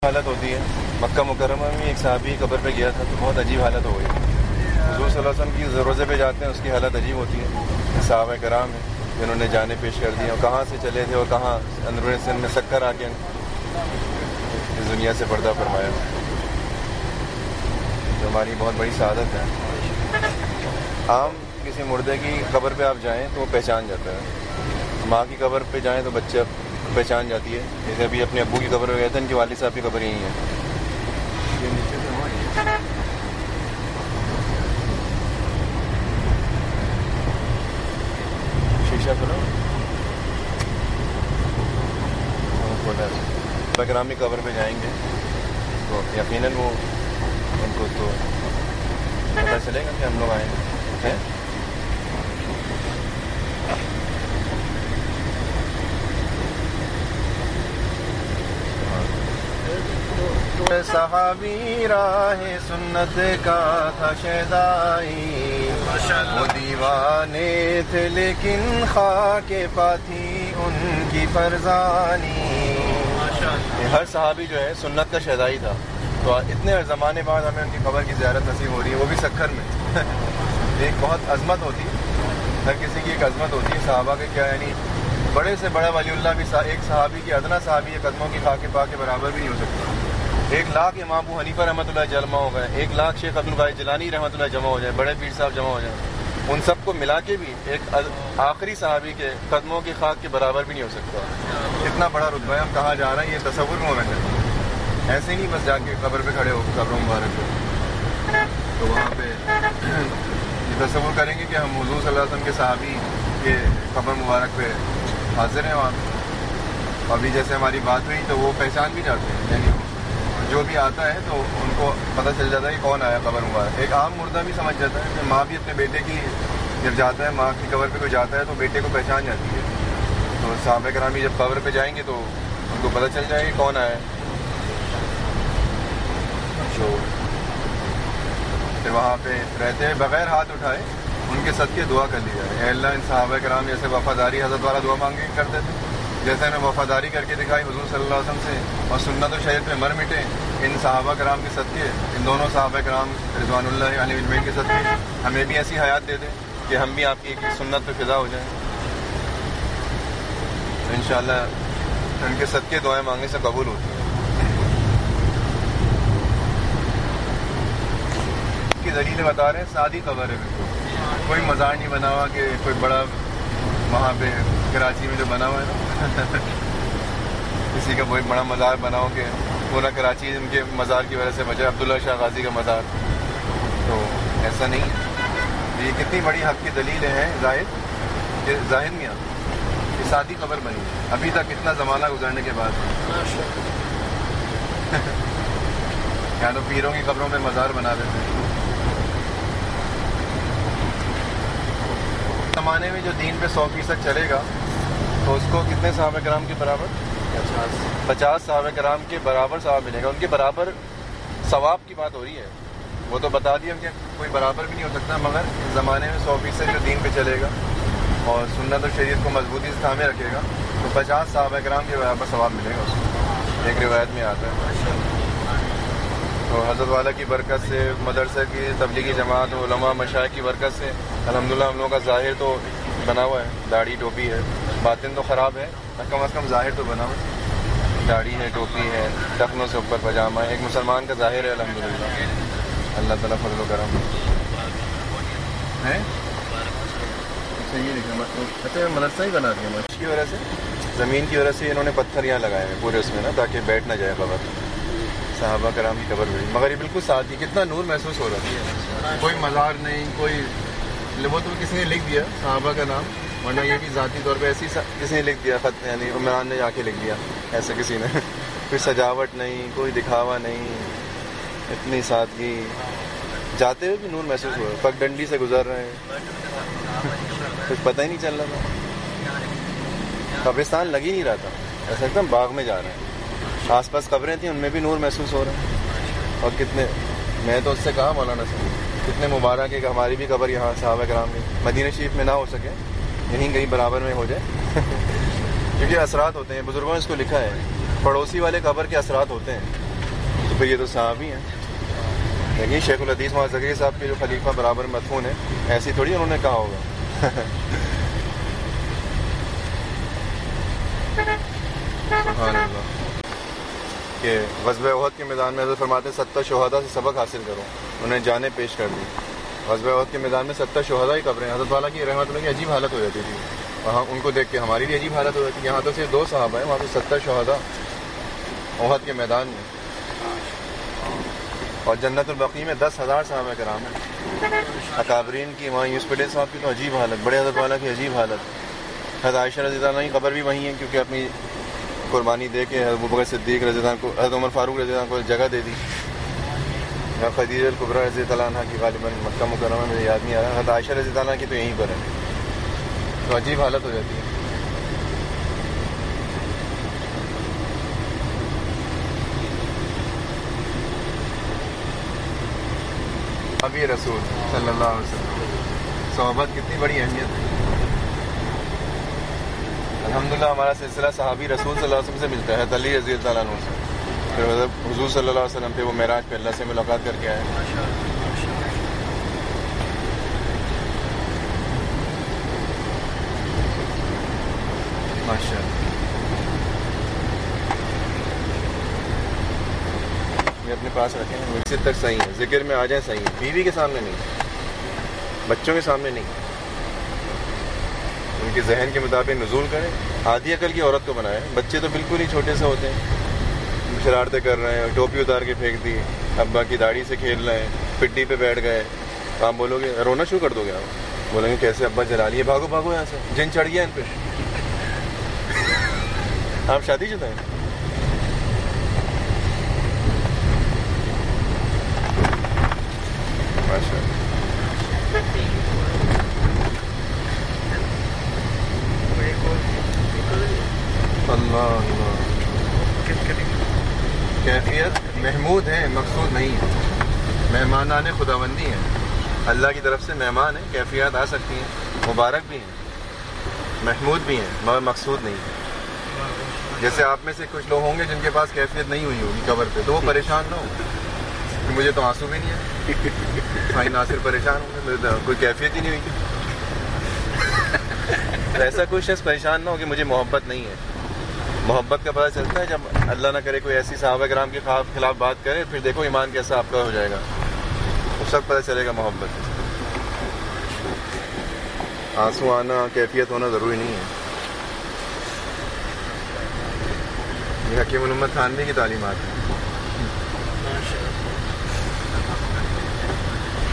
حالت ہوتی ہے. مکہ مکرمہ میں ایک صحابی قبر پہ گیا تھا تو بہت عجیب حالت ہو گئی. حضور صلی اللہ علیہ وسلم کی روزے پہ جاتے ہیں اس کی حالت عجیب ہوتی ہے. صحابہ کرام ہیں جنہوں نے جانیں پیش کر دی اور کہاں سے چلے تھے اور کہاں اندرون سن میں سکر آ کے اس دنیا سے پردہ فرمایا. جو ہماری بہت بڑی سعادت ہے. عام کسی مردے کی قبر پہ آپ جائیں تو وہ پہچان جاتا ہے. ماں کی قبر پہ جائیں تو بچہ پہچان جاتی ہے. جیسے ابھی اپنے ابو کی قبر پہ گئے تھے ان کے والد صاحب کی قبر یہی ہے. شیشہ کھولو کرام کی قبر پہ جائیں گے تو یقیناً وہ ان کو تو پتہ چلے گا کہ ہم لوگ آئے ہیں. صحابی راہ سنت کا تھا شیدائی، وہ دیوانے تھے لیکن خاک پاتی ان کی فرزانی. ہر صحابی جو ہے سنت کا شیدائی تھا. تو اتنے زمانے بعد ہمیں ان کی قبر کی زیارت نصیب ہو رہی ہے، وہ بھی سکھر میں. ایک بہت عظمت ہوتی ہے، ہر کسی کی ایک عظمت ہوتی ہے. صحابہ کے کیا یعنی بڑے سے بڑا ولی اللہ بھی ایک صحابی کی ادنا صحابی قدموں کی خاک پاک کے برابر بھی نہیں ہو سکتا. 1,00,000 امام ابو حنیفہ رحمۃ اللہ جمع ہو گئے، 1,00,000 شیخ عبد القادر جیلانی رحمۃ اللہ جمع ہو جائے، بڑے پیر صاحب جمع ہو جائیں، ان سب کو ملا کے بھی ایک آخری صحابی کے قدموں کی خاک کے برابر بھی نہیں ہو سکتا. اتنا بڑا رتبہ ہے. ہم کہاں جا رہے ہیں یہ تصور میں ہونا چاہیے. ایسے ہی نہیں بس جا کے قبر پہ کھڑے ہو قبر مبارک پہ تو وہاں پہ یہ تصور کریں گے کہ ہم حضور صلی اللہ علیہ وسلم کے صحابی کے قبر مبارک پہ حاضر ہیں وہاں پہ. ابھی جیسے ہماری بات ہوئی تو وہ پہچان بھی جاتے ہیں، یعنی جو بھی آتا ہے تو ان کو پتہ چل جاتا ہے کہ کون آیا قبر مبارک. ایک عام مردہ بھی سمجھ جاتا ہے کہ ماں بھی اپنے بیٹے کی جب جاتا ہے، ماں کی قبر پہ کوئی جاتا ہے تو بیٹے کو پہچان جاتی ہے. تو صحابہ کرام بھی جب قبر پہ جائیں گے تو ان کو پتہ چل جائے کہ کون آیا ہے. جو پھر وہاں پہ رہتے ہیں بغیر ہاتھ اٹھائے ان کے صدقے دعا کر لی جائے. اے اللہ ان صحابہ کرام جیسے وفاداری حضرت والا دعا مانگے کرتے تھے، جیسے انہیں وفاداری کر کے دکھائی حضور صلی اللہ علیہ وسلم سے اور سنت و شریعت میں مر مٹے، ان صحابہ کرام کے صدقے، ان دونوں صحابہ کرام رضوان اللہ علیہ اجمعین کے صدقے ہمیں بھی ایسی حیات دے دیں کہ ہم بھی آپ کی سنت پہ فدا ہو جائیں. تو انشاءاللہ ان کے صدقے دعائیں مانگنے سے قبول ہوتی ہیں. کی دلیل بتا رہے ہیں سادی قبر ہے، بالکل کوئی مزار نہیں بنا ہوا کہ کوئی بڑا وہاں پہ کراچی میں جو بنا ہوا ہے نا کسی کا کوئی بڑا مزار بنا ہو کہ پورا کراچی ان کے مزار کی وجہ سے بچے. عبداللہ شاہ غازی کا مزار تو ایسا نہیں ہے. یہ کتنی بڑی حق کی دلیلیں ہیں زاہد میاں کہ سادی قبر بنی ابھی تک اتنا زمانہ گزرنے کے بعد. یا تو پیروں کی قبروں میں مزار بنا دیتے ہیں. زمانے میں جو دین پہ 100% چلے گا تو اس کو کتنے صحابہ کرام کے برابر 50 صحابہ کرام کے برابر ثواب ملے گا. ان کے برابر ثواب کی بات ہو رہی ہے. وہ تو بتا دیا کہ کوئی برابر بھی نہیں ہو سکتا، مگر اس زمانے میں 100% جو دین پہ چلے گا اور سنت اور شریعت کو مضبوطی سے تھامے رکھے گا تو 50 صحابہ کرام کے برابر ثواب ملے گا. اس کو ایک روایت میں آتا ہے. تو حضرت والا کی برکت سے، مدرسہ کی تبلیغی جماعت، علماء مشائخ کی برکت سے الحمدللہ ہم لوگوں کا ظاہر تو بنا ہوا ہے. داڑھی ٹوپی ہے، باطن تو خراب ہے، کم از کم ظاہر تو بنا ہوا ہے. داڑھی ہے، ٹوپی ہے، ٹخنوں سے اوپر پاجامہ ہے. ایک مسلمان کا ظاہر ہے الحمدللہ. اللہ تعالیٰ فضل و کرم ہے. اچھا مدرسہ ہی بنا دیا مچھ کی وجہ سے، زمین کی وجہ سے انہوں نے پتھر یہاں لگائے ہیں پورے اس میں نا، تاکہ بیٹھ نہ جائے قبر. صحابہ کرام کی قبر ہوئی مگر یہ بالکل ساتھ ہی. کتنا نور محسوس ہو رہا ہے. کوئی مزار نہیں، کوئی وہ تو کسی نے لکھ دیا صحابہ کا نام، ورنہ یہ بھی ذاتی طور پہ ایسی کسی نے لکھ دیا خط، یعنی عمران نے جا کے لکھ دیا ایسے کسی نے. کوئی سجاوٹ نہیں، کوئی دکھاوا نہیں، اتنی سادگی. جاتے ہوئے بھی نور محسوس ہو رہا ہے. پگ ڈنڈی سے گزر رہے ہیں، کچھ پتہ ہی نہیں چل رہا تھا. قبرستان لگ ہی نہیں رہا تھا، ایسا ایک دم باغ میں جا رہے ہیں. آس پاس قبریں تھیں، ان میں بھی نور محسوس ہو رہا ہے. اور کتنے، میں تو اس سے کہا مولانا سے کتنے مبارک ہے کہ ہماری بھی قبر یہاں صحابہ کرام کی مدینہ شریف میں نہ ہو سکے، یہیں کہیں برابر میں ہو جائے. کیونکہ اثرات ہوتے ہیں، بزرگوں نے اس کو لکھا ہے، پڑوسی والے قبر کے اثرات ہوتے ہیں. تو پھر یہ تو صحابی ہیں. لیکن شیخ الحدیث مولانا زکریا صاحب کے جو خلیفہ برابر مدفون ہے، ایسی تھوڑی انہوں نے کہا ہوگا. سبحان اللہ. کہ غزوہ احد کے میدان میں حضرت فرماتے ہیں 70 شہداء سے سبق حاصل کرو، انہیں جانیں پیش کر دی. غزوہ احد کے میدان میں 70 شہداء ہی قبریں. حضرت والا کی رحمۃ اللہ کی عجیب حالت ہو جاتی تھی، وہاں ان کو دیکھ کے ہماری بھی عجیب حالت ہو جاتی. یہاں تو صرف 2 صحابہ ہیں، وہاں پہ 70 شہداء احد کے میدان میں. اور جنت البقیع میں 10,000 صحابہ کرام ہیں اکابرین کی. وہاں یوسف پٹیل صاحب کی تو عجیب حالت، بڑے حضرت والا کی عجیب حالت. حضرت عائشہ رضی اللہ عنہ کی قبر بھی وہیں ہے، کیونکہ اپنی قربانی دے کے حضرت ابوبکر صدیق رضی اللہ عنہ کو، حضرت عمر فاروق رضی اللہ عنہ کو جگہ دے دی. خدیجہ الکبریٰ رضی اللہ عنہ کی غالباً مکہ مکرمہ میں یاد نہیں آ رہا. حضرت عائشہ رضی اللہ عنہ کی تو یہیں پر ہے. تو عجیب حالت ہو جاتی ہے. ابھی رسول صلی اللہ علیہ وسلم، صحبت کتنی بڑی اہمیت ہے. الحمدللہ ہمارا سلسلہ صحابی رسول صلی اللہ علیہ وسلم سے ملتا ہے، علی رضی اللہ عنہ سے. پھر حضور صلی اللہ علیہ وسلم پہ وہ معراج پہ اللہ سے ملاقات کر کے آئے. ماشاء اللہ. یہ اپنے پاس رکھیں، مسجد تک صحیح ہے، ذکر میں آ جائیں صحیح ہے، بیوی کے سامنے نہیں، بچوں کے سامنے نہیں. ان کے ذہن کے مطابق نزول کریں. آدھی عقل کی عورت کو بنائیں. بچے تو بالکل ہی چھوٹے سے ہوتے ہیں، شرارتیں کر رہے ہیں، ٹوپی اتار کے پھینک دی، ابا کی داڑھی سے کھیل رہے ہیں، پڈی پہ بیٹھ گئے. آپ بولو گے، رونا شروع کر دو گے، آپ بولیں گے کیسے ابا جلا لیے، بھاگو بھاگو یہاں سے، جن چڑھ گیا ان پہ. آپ شادی شدہ ہیں. ماشاء اللہ. اللہ کیفیت محمود ہے، مقصود نہیں ہے. مہمانان خداوندی ہیں، اللہ کی طرف سے مہمان ہیں. کیفیات آ سکتی ہیں، مبارک بھی ہیں، محمود بھی ہیں، مگر مقصود نہیں ہے. جیسے آپ میں سے کچھ لوگ ہوں گے جن کے پاس کیفیت نہیں ہوئی ہوگی قبر پہ، تو وہ پریشان نہ ہو. مجھے تو آنسو بھی نہیں ہے. بھائی ناصر پریشان ہوں گے، کوئی کیفیت ہی نہیں ہوئی. تو ایسا کوئی شخص پریشان نہ ہو کہ مجھے محبت نہیں ہے. محبت کا پتہ چلتا ہے جب اللہ نہ کرے کوئی ایسی صحابہ کرام کے خلاف بات کرے، پھر دیکھو ایمان کیسا آپ کا ہو جائے گا. اس وقت پتہ چلے گا محبت. آنسو آنا، کیفیت ہونا ضروری نہیں ہے. یہ حکیم الامت تھانوی کی تعلیمات ہیں.